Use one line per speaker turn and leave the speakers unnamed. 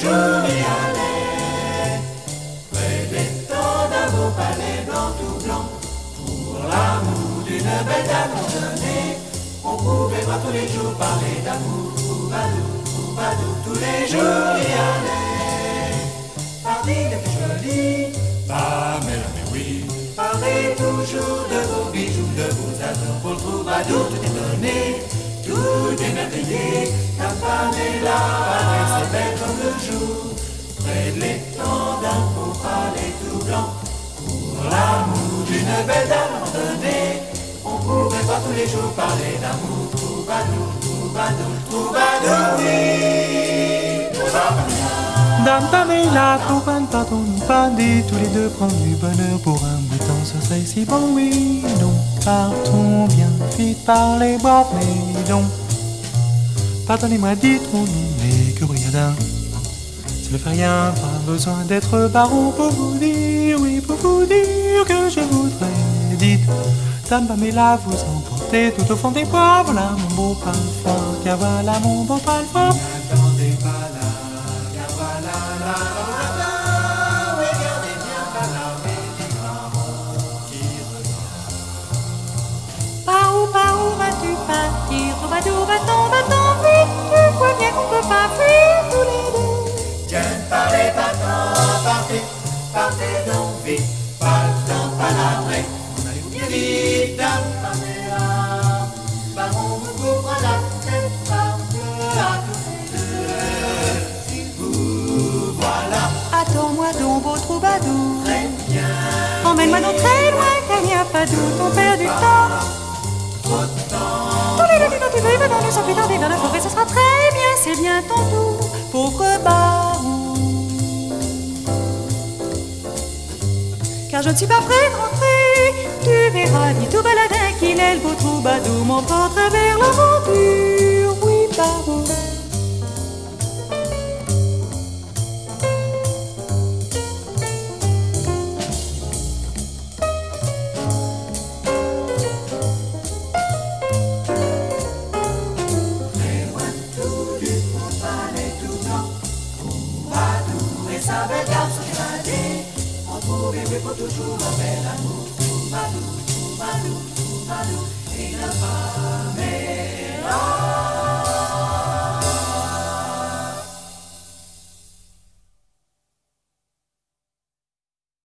jours y aller. Près des temps d'un beau palais blanc tout blanc, pour l'amour d'une belle dame ordonnée, on pouvait voir tous les jours parler d'amour, Troubadou, tous les jours y aller. Parlez de jolie, Pamela, mais oui, parlez toujours de vos bijoux, de vos ados, pour le troubadour tout est donné, tout est merveillé. Ta Pamela, c'est belle comme le jour, près de l'étang d'un beau palais tout blanc, pour l'amour d'une belle dame ordonnée, on pouvait pas tous les jours parler d'amour, Troubadou, oui,
Dame Pamela, Trouban, pardon, nous bandit, tous les deux prendre du bonheur pour un bout de temps, ce serait si bon, oui, donc partons bien vite par les bords, mais donc pardonnez-moi, dites mon nom, mais que brigadin, ça ne fait rien, pas besoin d'être baron pour vous dire, oui, pour vous dire que je voudrais, dites, Dame Pamela, vous emportez tout au fond des bois, voilà mon beau parfum, car voilà mon beau parfum.
N'attendez pas là, car voilà là, oui, gardez bien pas la du marron qui regarde.
Par où vas-tu partir? Troubadour, va-t'en, vite, tu vois bien qu'on peut pas fuir tous les deux.
Tiens, ne parlez pas tant, partez donc vite, pas le temps palabrer. Allez-vous bien vite, Dame Pamela, baron vous couvre la tête par bleu à tous les deux. Vous voilà,
Attends-moi donc, beau troubadour,
très bien.
emmène-moi donc très loin, car il n'y a pas doute, on perd du temps.
Autant,
Tous les deux, tu veux, venons-nous sans plus tarder vers la forêt, ce sera très bien, c'est bien ton tour, pauvre baron. Car je ne suis pas prêt de rentrer, tu verras, dit tout baladin qu'il est le beau troubadour, m'emporte vers l'aventure, oui, baron.
très loin tout du beau palais tout blanc, Troubadou et sa belle dame sont évadés. On trouvait oui pour toujours un bel amour, Troubadou, et la Pamela.